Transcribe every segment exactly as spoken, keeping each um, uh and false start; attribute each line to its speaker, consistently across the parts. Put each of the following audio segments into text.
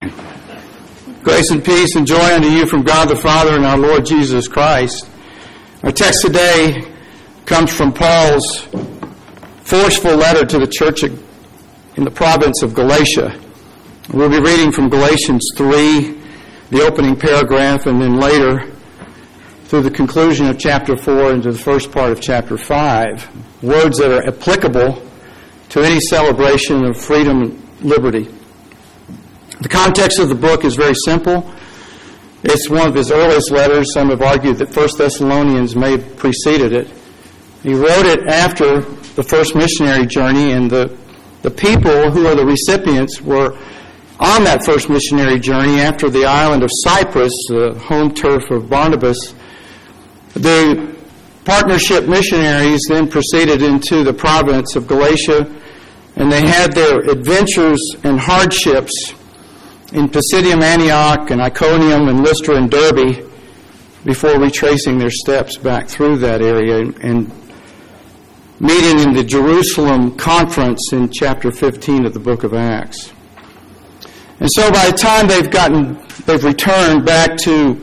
Speaker 1: Grace and peace and joy unto you from God the Father and our Lord Jesus Christ. Our text today comes from Paul's forceful letter to the church in the province of Galatia. We'll be reading from Galatians three, the opening paragraph, and then later through the conclusion of chapter four into the first part of chapter five. Words that are applicable to any celebration of freedom and liberty. The context of the book is very simple. It's one of his earliest letters. Some have argued that First Thessalonians may have preceded it. He wrote it after the first missionary journey, and the, the people who are the recipients were on that first missionary journey after the island of Cyprus, the home turf of Barnabas. The partnership missionaries then proceeded into the province of Galatia, and they had their adventures and hardships in Pisidium, Antioch, and Iconium, and Lystra, and Derbe before retracing their steps back through that area and meeting in the Jerusalem conference in chapter fifteen of the book of Acts. And so by the time they've gotten, they've returned back to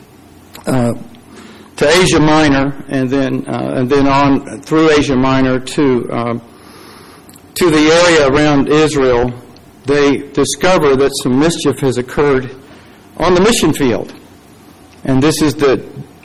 Speaker 1: uh, to Asia Minor, and then uh, and then on through Asia Minor to uh, to the area around Israel, they discover that some mischief has occurred on the mission field. And this is the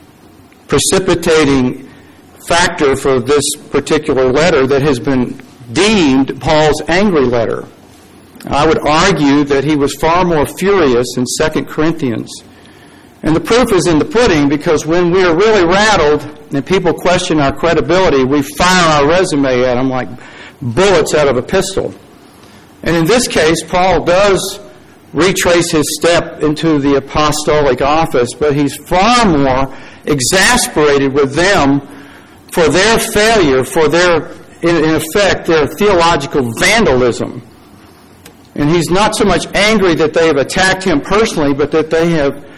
Speaker 1: precipitating factor for this particular letter that has been deemed Paul's angry letter. I would argue that he was far more furious in Second Corinthians. And the proof is in the pudding, because when we are really rattled and people question our credibility, we fire our resume at them like bullets out of a pistol. And in this case, Paul does retrace his step into the apostolic office, but he's far more exasperated with them for their failure, for their, in effect, their theological vandalism. And he's not so much angry that they have attacked him personally, but that they have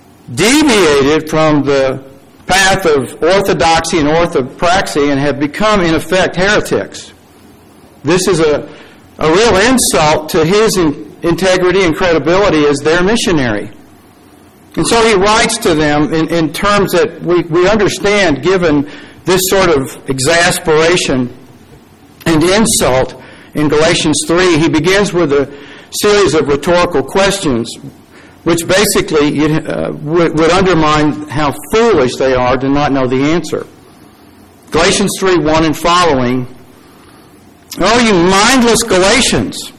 Speaker 1: deviated from the path of orthodoxy and orthopraxy and have become, in effect, heretics. This is a A real insult to his integrity and credibility as their missionary. And so he writes to them in, in terms that we, we understand, given this sort of exasperation and insult. In Galatians three, he begins with a series of rhetorical questions, which basically uh, would, would undermine how foolish they are to not know the answer. Galatians three, one and following. Oh, you mindless Galatians!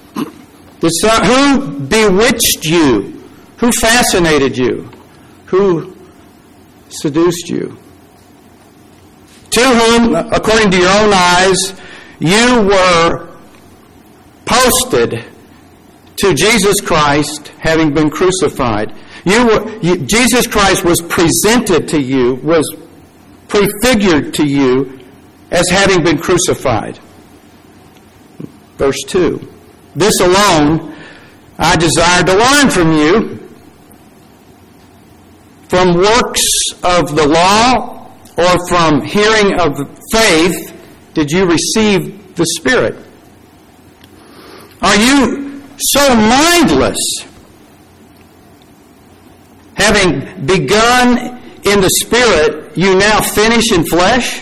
Speaker 1: Who bewitched you? Who fascinated you? Who seduced you? To whom, according to your own eyes, you were posted to Jesus Christ, having been crucified. You were, you, Jesus Christ was presented to you, was prefigured to you as having been crucified. Verse two, this alone I desire to learn from you. From works of the law or from hearing of faith did you receive the Spirit? Are you so mindless, having begun in the Spirit, you now finish in flesh?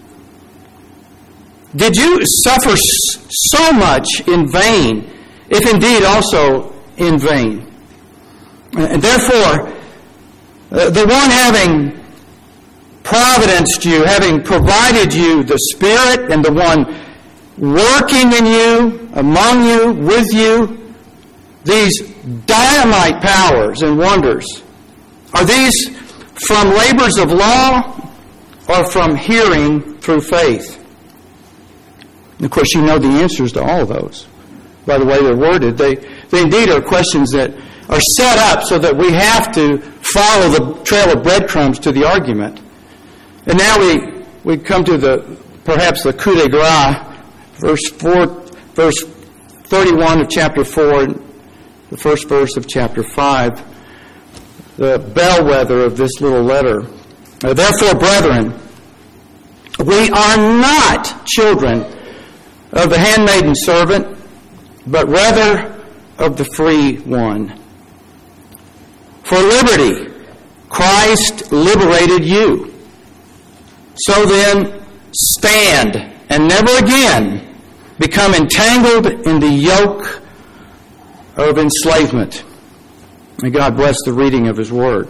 Speaker 1: Did you suffer so much in vain, if indeed also in vain? And therefore, uh, the one having providenced you, having provided you the Spirit, and the one working in you, among you, with you, these dynamite powers and wonders, are these from labors of law or from hearing through faith? And of course, you know the answers to all of those. By the way they're worded, they, they indeed are questions that are set up so that we have to follow the trail of breadcrumbs to the argument. And now we, we come to the perhaps the coup de grace, verse four, verse thirty-one of chapter four, and the first verse of chapter five, the bellwether of this little letter. Therefore, brethren, we are not children of the handmaiden servant, but rather of the free one. For liberty, Christ liberated you. So then, stand and never again become entangled in the yoke of enslavement. May God bless the reading of His Word.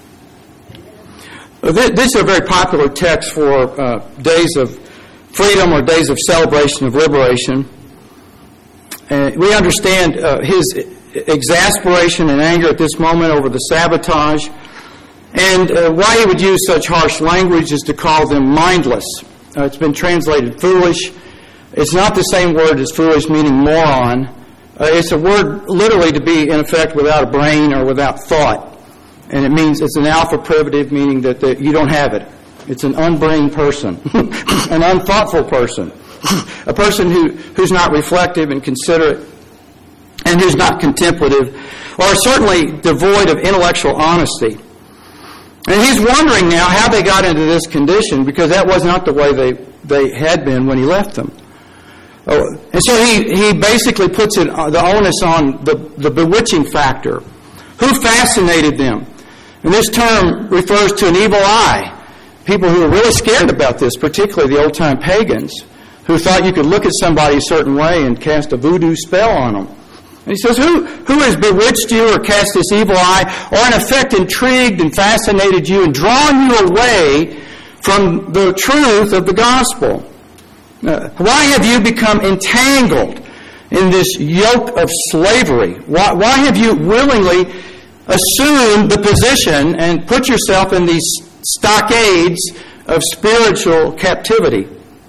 Speaker 1: This is a very popular text for uh, days of freedom or days of celebration of liberation. Uh, we understand uh, his exasperation and anger at this moment over the sabotage. And uh, why he would use such harsh language is to call them mindless. Uh, it's been translated foolish. It's not the same word as foolish, meaning moron. Uh, it's a word literally to be, in effect, without a brain or without thought. And it means it's an alpha privative, meaning that the, you don't have it. It's an unbrained person, an unthoughtful person, a person who, who's not reflective and considerate, and who's not contemplative, or certainly devoid of intellectual honesty. And he's wondering now how they got into this condition, because that was not the way they, they had been when he left them. Oh, and so he, he basically puts it, the onus on the, the bewitching factor. Who fascinated them? And this term refers to an evil eye. People who were really scared about this, particularly the old-time pagans, who thought you could look at somebody a certain way and cast a voodoo spell on them. And he says, who, who has bewitched you or cast this evil eye, or in effect intrigued and fascinated you and drawn you away from the truth of the gospel? Uh, why have you become entangled in this yoke of slavery? Why, why have you willingly assumed the position and put yourself in these stockades of spiritual captivity?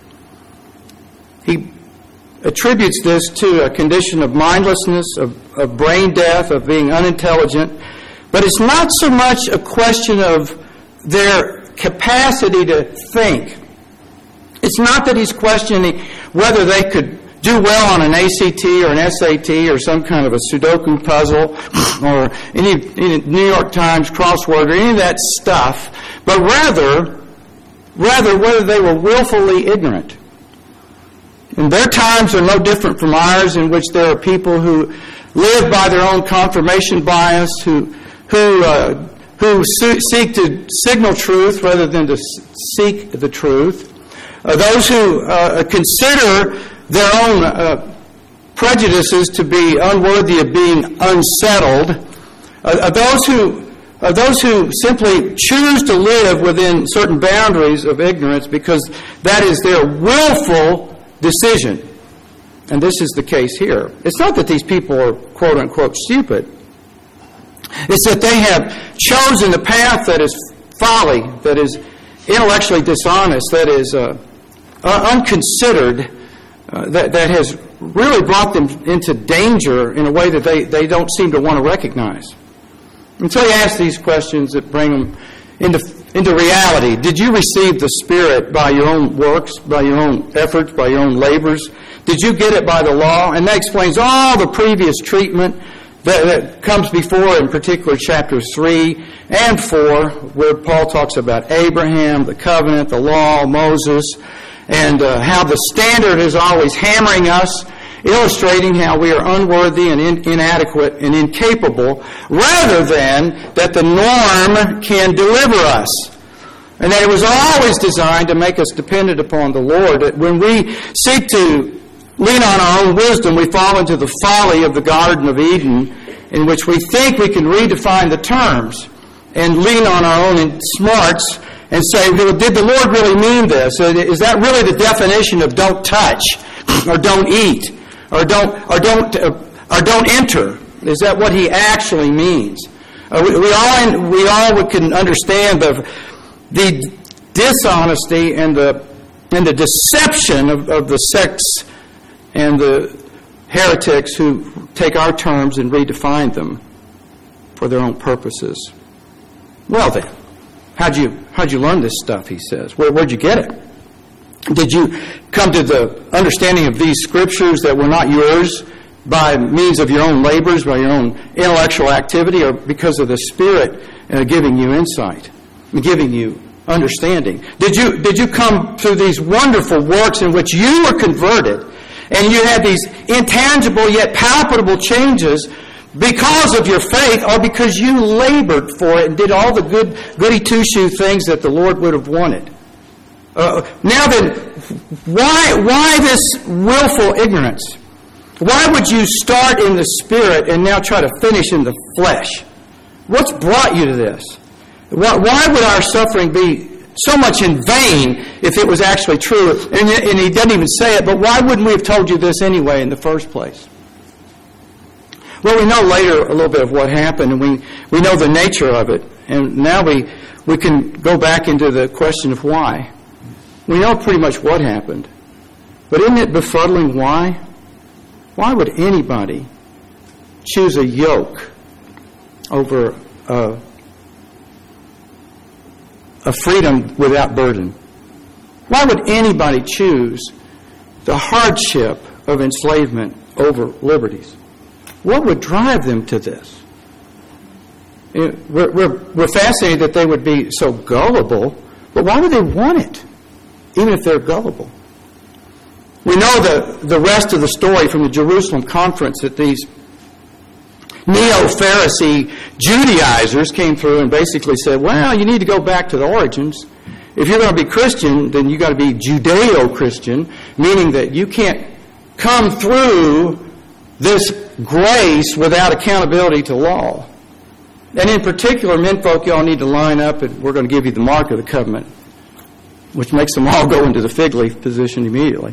Speaker 1: He attributes this to a condition of mindlessness, of, of brain death, of being unintelligent. But it's not so much a question of their capacity to think. It's not that he's questioning whether they could do well on an A C T or an S A T or some kind of a Sudoku puzzle or any, any New York Times crossword or any of that stuff, but rather, rather whether they were willfully ignorant. And their times are no different from ours, in which there are people who live by their own confirmation bias, who who uh, who seek to signal truth rather than to seek the truth. Uh, those who uh, consider their own uh, prejudices to be unworthy of being unsettled. Uh, uh, those who uh, those who simply choose to live within certain boundaries of ignorance because that is their willful decision. And this is the case here. It's not that these people are quote-unquote stupid. It's that they have chosen a path that is folly, that is intellectually dishonest, that is uh, uh, unconsidered, uh, that, that has really brought them into danger in a way that they, they don't seem to want to recognize. And so he asks these questions that bring them into, into reality. Did you receive the Spirit by your own works, by your own efforts, by your own labors? Did you get it by the law? And that explains all the previous treatment that, that comes before, in particular chapters three and four, where Paul talks about Abraham, the covenant, the law, Moses, and uh, how the standard is always hammering us, illustrating how we are unworthy and in, inadequate and incapable, rather than that the norm can deliver us. And that it was always designed to make us dependent upon the Lord. That when we seek to lean on our own wisdom, we fall into the folly of the Garden of Eden, in which we think we can redefine the terms and lean on our own smarts and say, well, did the Lord really mean this? Is that really the definition of don't touch or don't eat or don't or don't uh, or don't enter? Is that what he actually means? Uh, we, we all we all can understand the the dishonesty and the and the deception of, of the sects and the heretics who take our terms and redefine them for their own purposes. Well then, how'd you how'd you learn this stuff? He says. Where where'd you get it? Did you come to the understanding of these scriptures that were not yours by means of your own labors, by your own intellectual activity, or because of the Spirit uh, giving you insight, giving you understanding? Did you did you come through these wonderful works in which you were converted and you had these intangible yet palpable changes because of your faith or because you labored for it and did all the good goody two-shoe things that the Lord would have wanted. Uh, now then, why, why this willful ignorance? Why would you start in the Spirit and now try to finish in the flesh? What's brought you to this? Why, why would our suffering be so much in vain if it was actually true? And, and he doesn't even say it, but why wouldn't we have told you this anyway in the first place? Well, we know later a little bit of what happened, and we, we know the nature of it. And now we, we can go back into the question of why. We know pretty much what happened. But isn't it befuddling why? Why would anybody choose a yoke over a, a freedom without burden? Why would anybody choose the hardship of enslavement over liberties? What would drive them to this? We're, we're, we're fascinated that they would be so gullible, but why would they want it, even if they're gullible? We know the, the rest of the story from the Jerusalem conference, that these neo-Pharisee Judaizers came through and basically said, well, you need to go back to the origins. If you're going to be Christian, then you've got to be Judeo-Christian, meaning that you can't come through this grace without accountability to law. And in particular, menfolk, y'all need to line up, and we're going to give you the mark of the covenant, which makes them all go into the fig leaf position immediately.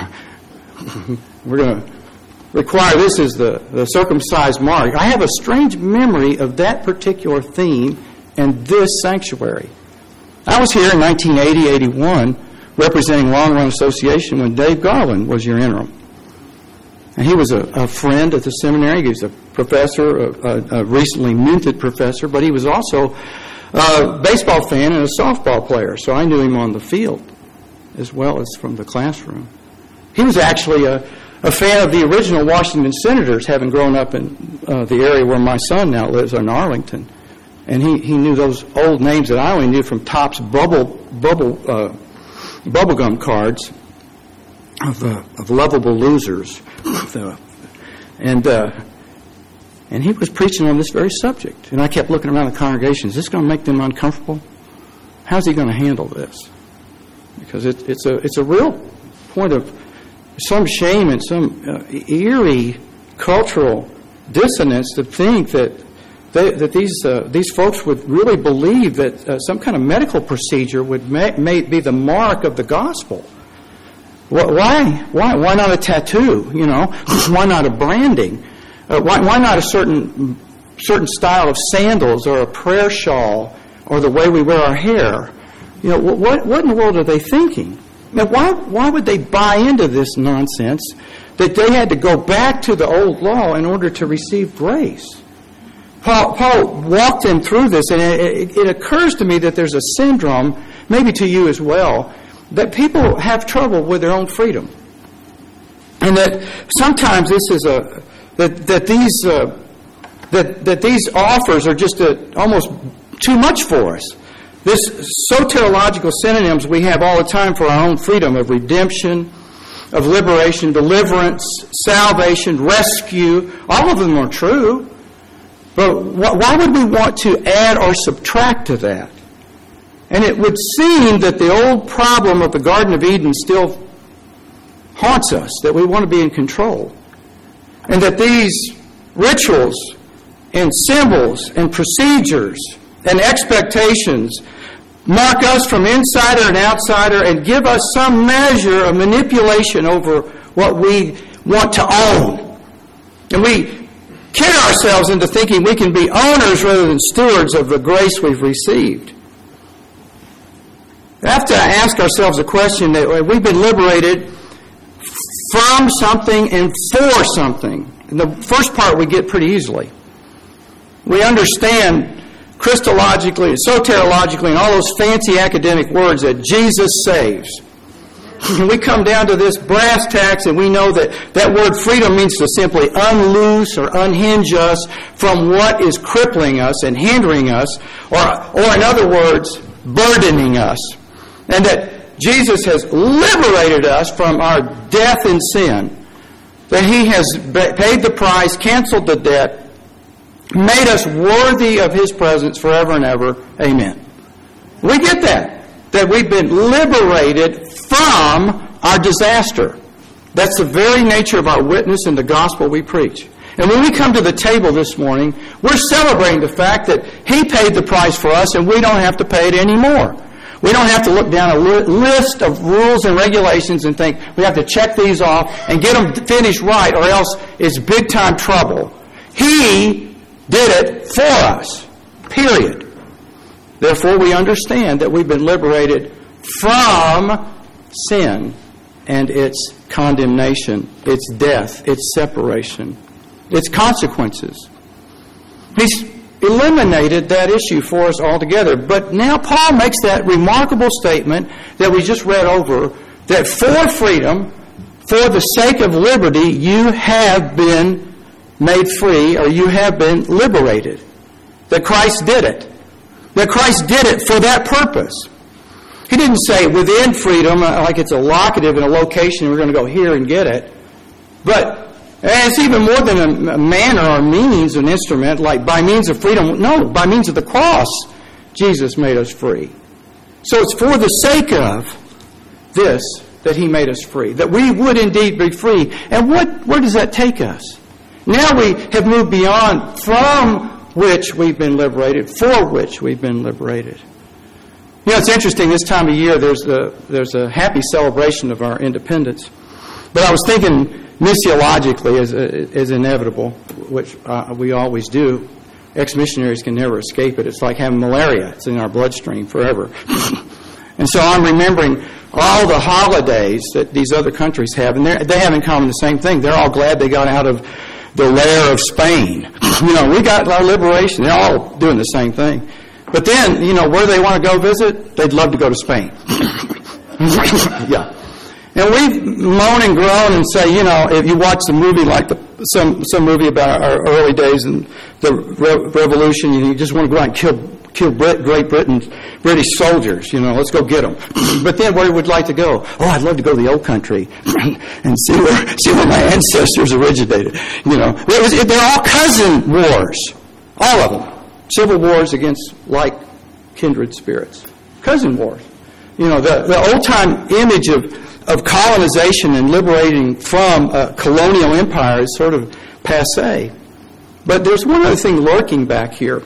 Speaker 1: We're going to require this as the, the circumcised mark. I have a strange memory of that particular theme and this sanctuary. I was here in nineteen eighty eighty-one representing Long Run Association when Dave Garland was your interim. And he was a, a friend at the seminary. He was a professor, a, a, a recently minted professor, but he was also a baseball fan and a softball player. So I knew him on the field as well as from the classroom. He was actually a, a fan of the original Washington Senators, having grown up in uh, the area where my son now lives, in Arlington. And he, he knew those old names that I only knew from Topps bubble bubble uh, bubblegum cards of, uh, of lovable losers. and uh, and he was preaching on this very subject. And I kept looking around the congregation. Is this going to make them uncomfortable? How's he going to handle this? Because it, it's a it's a real point of some shame and some uh, eerie cultural dissonance to think that they, that these uh, these folks would really believe that uh, some kind of medical procedure would may, may be the mark of the gospel. Why? Why? Why not a tattoo? You know, why not a branding? Uh, why, why not a certain certain style of sandals or a prayer shawl or the way we wear our hair? You know, what what in the world are they thinking? Now, why why would they buy into this nonsense that they had to go back to the old law in order to receive grace? Paul, Paul walked them through this, and it, it, it occurs to me that there's a syndrome, maybe to you as well, that people have trouble with their own freedom, and that sometimes this is a that that these uh, that that these offers are just a, almost too much for us. This soteriological synonyms we have all the time for our own freedom of redemption, of liberation, deliverance, salvation, rescue. All of them are true. But why would we want to add or subtract to that? And it would seem that the old problem of the Garden of Eden still haunts us, that we want to be in control. And that these rituals and symbols and procedures and expectations mark us from insider and outsider and give us some measure of manipulation over what we want to own. And we kid ourselves into thinking we can be owners rather than stewards of the grace we've received. We have to ask ourselves a question that we've been liberated from something and for something. And the first part we get pretty easily. We understand Christologically, soteriologically, and all those fancy academic words that Jesus saves. And we come down to this brass tacks, and we know that that word freedom means to simply unloose or unhinge us from what is crippling us and hindering us, or, or in other words, burdening us. And that Jesus has liberated us from our death in sin. that He has paid the price, canceled the debt, made us worthy of His presence forever and ever. Amen. We get that. That we've been liberated from our disaster. That's the very nature of our witness in the gospel we preach. And when we come to the table this morning, we're celebrating the fact that He paid the price for us and we don't have to pay it anymore. We don't have to look down a li- list of rules and regulations and think we have to check these off and get them finished right or else it's big time trouble. He did it for us. Period. Therefore, we understand that we've been liberated from sin and its condemnation, its death, its separation, its consequences. He's eliminated that issue for us altogether. But now Paul makes that remarkable statement that we just read over, that for freedom, for the sake of liberty, you have been made free, or you have been liberated. That Christ did it. That Christ did it for that purpose. He didn't say within freedom, like it's a locative in a location, we're going to go here and get it. But and it's even more than a manner or means, an instrument, like by means of freedom. No, by means of the cross, Jesus made us free. So it's for the sake of this that He made us free, that we would indeed be free. And what where does that take us? Now we have moved beyond from which we've been liberated, for which we've been liberated. You know, it's interesting, this time of year there's a, there's a happy celebration of our independence. But I was thinking missiologically as, as inevitable, which uh, we always do. Ex-missionaries can never escape it. It's like having malaria. It's in our bloodstream forever. And so I'm remembering all the holidays that these other countries have, and they have in common the same thing. They're all glad they got out of the lair of Spain. You know, we got our liberation. They're all doing the same thing. But then, you know, where they want to go visit, they'd love to go to Spain. Yeah. And we moan and groan and say, you know, if you watch the movie like the, some some movie about our early days and the re- revolution, you, know, you just want to go out and kill kill Brit, Great Britain, British soldiers. You know, let's go get them. But then where would like to go? Oh, I'd love to go to the old country and see where see where my ancestors originated. You know, it was, it, they're all cousin wars, all of them, civil wars against like kindred spirits, cousin wars. You know, the the old time image of of colonization and liberating from a colonial empire is sort of passé. But there's one other thing lurking back here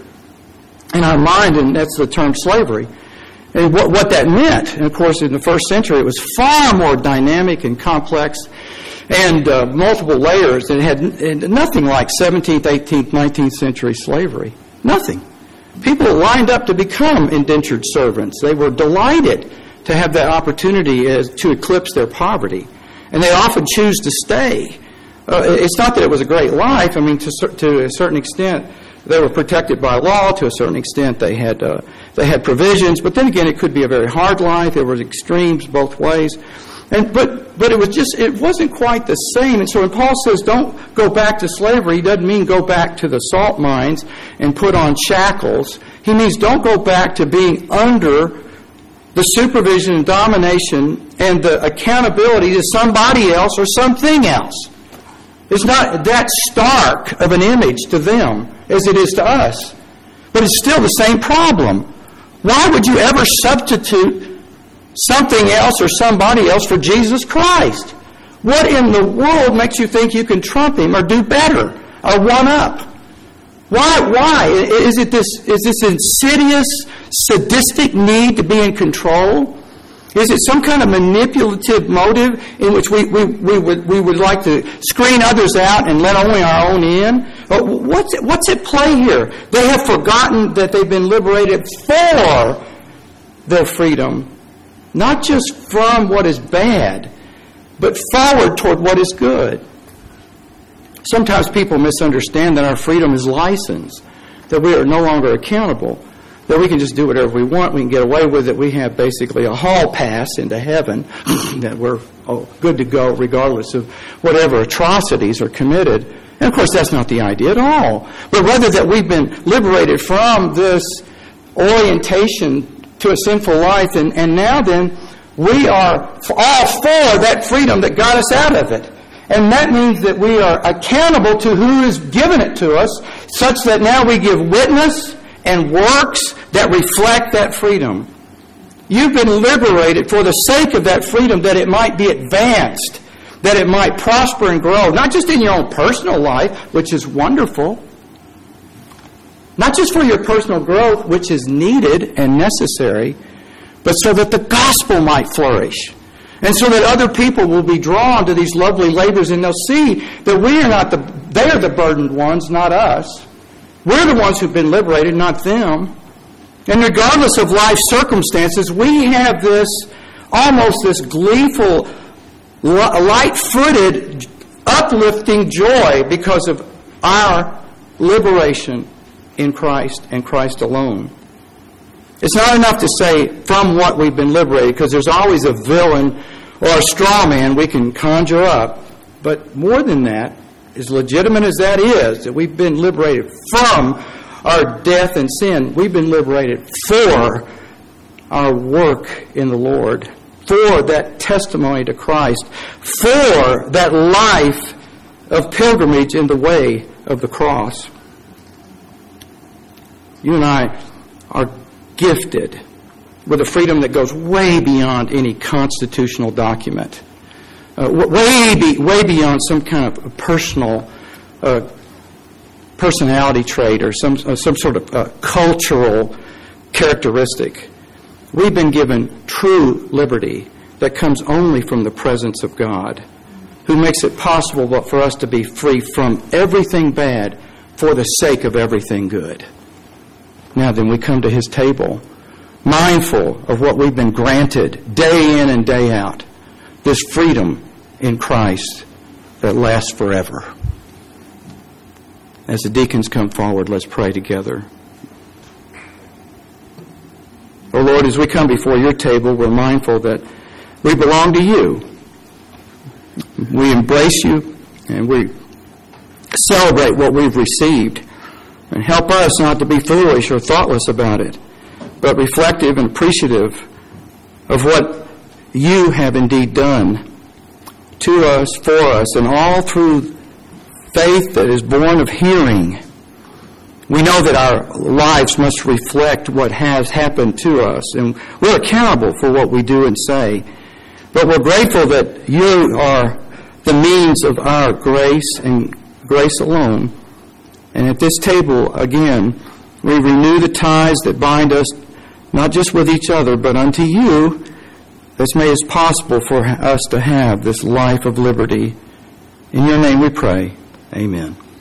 Speaker 1: in our mind, and that's the term slavery. And what, what that meant, and of course in the first century it was far more dynamic and complex and uh, multiple layers. It had n- nothing like seventeenth, eighteenth, nineteenth century slavery. Nothing. People lined up to become indentured servants. They were delighted to have that opportunity as, to eclipse their poverty. And they often choose to stay. Uh, it's not that it was a great life. I mean, to, to a certain extent, they were protected by law. To a certain extent, they had uh, they had provisions. But then again, it could be a very hard life. There were extremes both ways. And but but it was just it wasn't quite the same. And so when Paul says don't go back to slavery, he doesn't mean go back to the salt mines and put on shackles. He means don't go back to being under the supervision and domination and the accountability to somebody else or something else. It's not that stark of an image to them as it is to us. But it's still the same problem. Why would you ever substitute something else or somebody else for Jesus Christ? What in the world makes you think you can trump Him or do better or one up? Why? Why? Is it this, is this insidious, sadistic need to be in control? Is it some kind of manipulative motive in which we, we, we, would, we would like to screen others out and let only our own in? What's, what's at play here? They have forgotten that they've been liberated for their freedom, not just from what is bad, but forward toward what is good. Sometimes people misunderstand that our freedom is license, that we are no longer accountable, that we can just do whatever we want, we can get away with it, we have basically a hall pass into heaven, that we're oh, good to go regardless of whatever atrocities are committed. And of course that's not the idea at all, but rather that we've been liberated from this orientation to a sinful life, and, and now then we are all for that freedom that got us out of it. And that means that we are accountable to who has given it to us, such that now we give witness and works that reflect that freedom. You've been liberated for the sake of that freedom, that it might be advanced, that it might prosper and grow, not just in your own personal life, which is wonderful, not just for your personal growth, which is needed and necessary, but so that the gospel might flourish. And so that other people will be drawn to these lovely labors, and they'll see that we are not the, they are the burdened ones, not us. We're the ones who've been liberated, not them. And regardless of life circumstances, we have this, almost this gleeful, light-footed, uplifting joy because of our liberation in Christ and Christ alone. It's not enough to say from what we've been liberated, because there's always a villain or a straw man we can conjure up. But more than that, as legitimate as that is, that we've been liberated from our death and sin, we've been liberated for our work in the Lord, for that testimony to Christ, for that life of pilgrimage in the way of the cross. You and I are gifted with a freedom that goes way beyond any constitutional document, uh, way be, way beyond some kind of personal uh, personality trait or some uh, some sort of uh, cultural characteristic. We've been given true liberty that comes only from the presence of God, who makes it possible for us to be free from everything bad for the sake of everything good. Now then, we come to His table, mindful of what we've been granted day in and day out, this freedom in Christ that lasts forever. As the deacons come forward, let's pray together. Oh Lord, as we come before your table, we're mindful that we belong to you. We embrace you and we celebrate what we've received. And help us not to be foolish or thoughtless about it, but reflective and appreciative of what you have indeed done to us, for us, and all through faith that is born of hearing. We know that our lives must reflect what has happened to us, and we're accountable for what we do and say. But we're grateful that you are the means of our grace and grace alone. And at this table, again, we renew the ties that bind us, not just with each other, but unto you, that's made it possible for us to have this life of liberty. In your name we pray. Amen.